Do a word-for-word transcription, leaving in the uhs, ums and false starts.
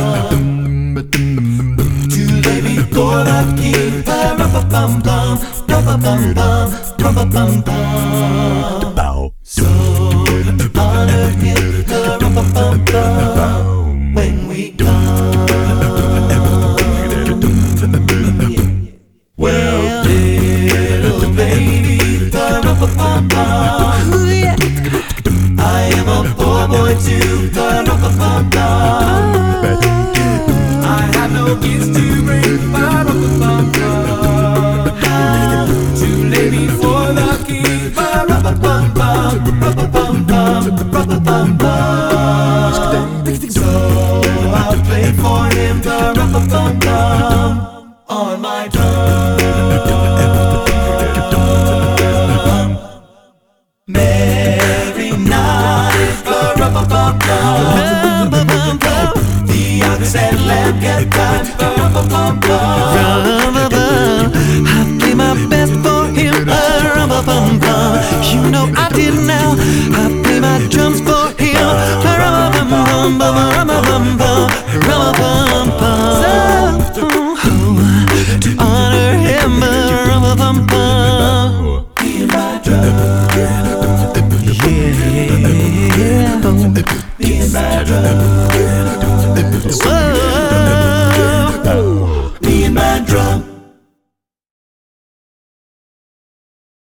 To lay before the king, pa-rum-pa-bum-bum, rum-pa-bum-bum, rum-pa-bum-bum. So honor him, pa-rum-pa-bum-bum, when we come. Well, little baby, pa-rum-pa-bum-bum, I am a poor boy too, pa-rum-pa-bum-bum. I have no gifts to bring, pa-rum-pa-bum-bum, to lay before the king, pa-rum-pa-bum-bum, rum-pa-bum-bum, rum-pa-bum-bum. So I'll play for him, pa-rum-pa-bum-bum, on my drum. Merry night, pa-rum-pa-bum-bum. The ox and lamb get time, pa-rum-pa-bum-bum. I play my best for him, pa-rum-pa-bum-bum. You know I did now. I play my drums for him, pa-rum-pa-bum-bum, rum-pa-bum-bum, rum-pa-bum-bum. To honor him, pa-rum-pa-bum-bum. Me and my drum, Yeah. me and my drum, Whoa. me and my drum.